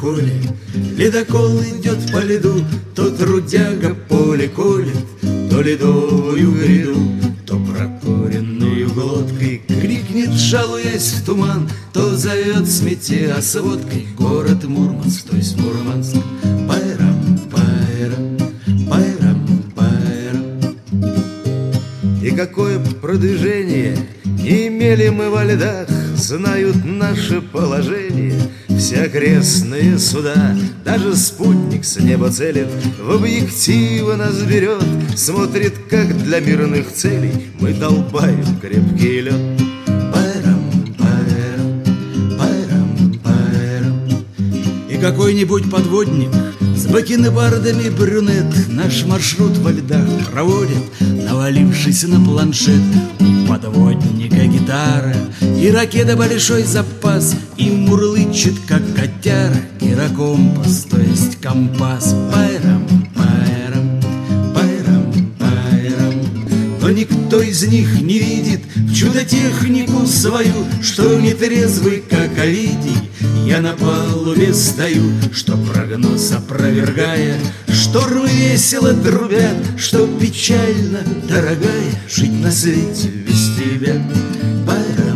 холе. Ледокол идет по льду, то трудяга поле колет, то ледовую гряду, то прокуренную глоткой крикнет, жалуясь в туман, то зовет с метеа с водкой город Мурманск, то есть Мурманск. Пайрам, пайрам, пайрам, пайрам. И какое продвижение не имели мы во льдах, знают наше положение все окрестные суда. Даже спутник с неба целит, в объективы нас берет, смотрит, как для мирных целей мы долбаем крепкий лед. Пайрам, пайрам, пайрам, пайрам. И какой-нибудь подводник с бакенбардами брюнет наш маршрут во льдах проводит, навалившись на планшет. У подводника гитара и ракета большой запас, и мурлычет, как котяра, гирокомпас, то есть компас. Пайрам, пайрам, пайрам, пайрам. Но никто из них не видит в чудо-технику свою, что нетрезвый, как Овидий, я на палубе стою, что прогноз опровергая, штормы весело трубят, что печально, дорогая, жить на свете без тебя. Пайрам,